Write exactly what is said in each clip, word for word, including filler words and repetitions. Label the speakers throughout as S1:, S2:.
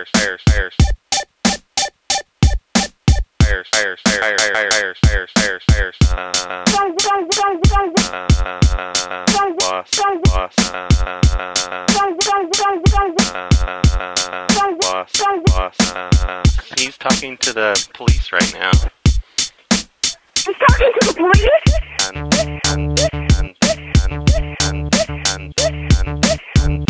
S1: fires, fires, fires. Fires, fires, fires, fires, fires, fires, fires. Uh, boss, boss. Uh, boss, boss. He's talking to the police right now.
S2: He's talking to the police?
S1: And, and, and, and, and, and, and, and, and,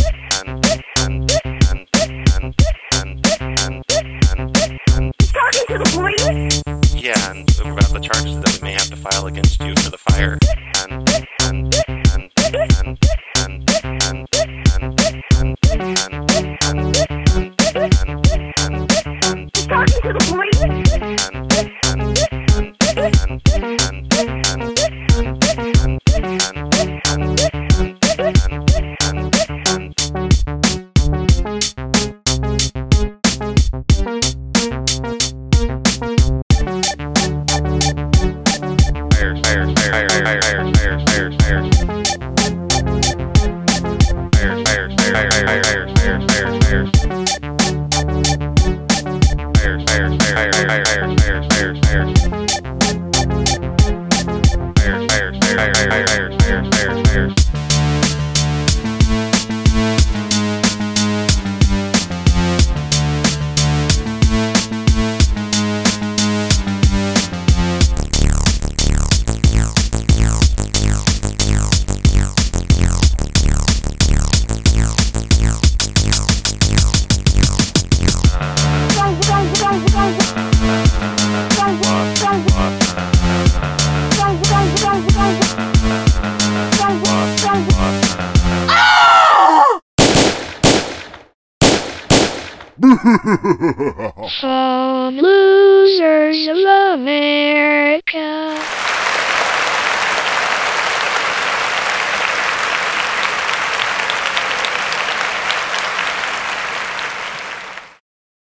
S2: talking to the police?
S1: Yeah, and about the charges that we may have to file against you for the fire. And and and and and and and and and
S2: He's talking to the police?
S3: Salute!